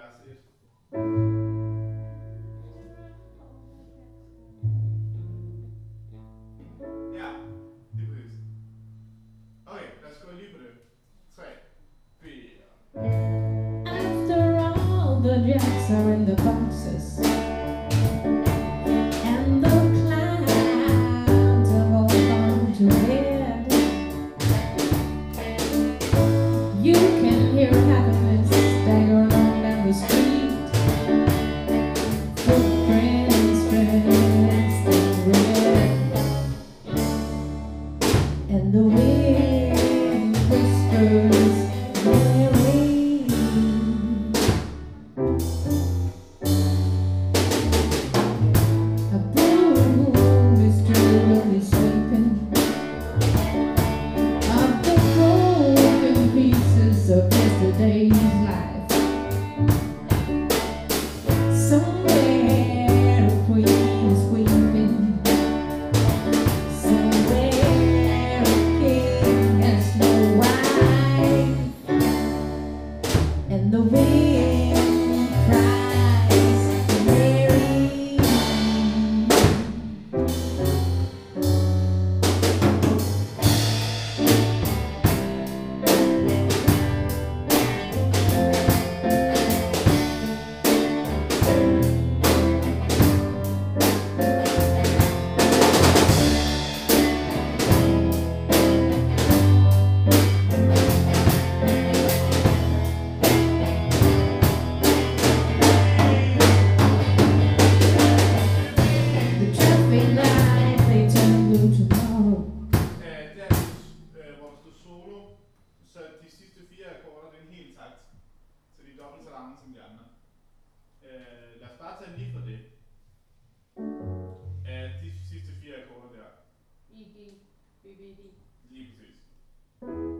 vers 1. Ja, det er præcis. Okay, lad os gå lige på det. 3, 4. After all the jacks are in the boxes and the clouds have all gone to bed, you can hear happiness staggering on down the street, footprints dressed in red, and the wind whispers Mary. A broom is drearily sweeping of the broken pieces of yesterday's life. Somewhere a queen is weeping. Somewhere a king has no wife. And the wind cries Mary. The traffic light they turn blue tomorrow. Der hvor der stod solo, så de sidste 4 akkorder, det er en hel takt. Så de er dobbelt så lange som de andre. Lad os bare tage lige fra det. De sidste 4 akkorder der. I, B, B, B, D. Lige præcis.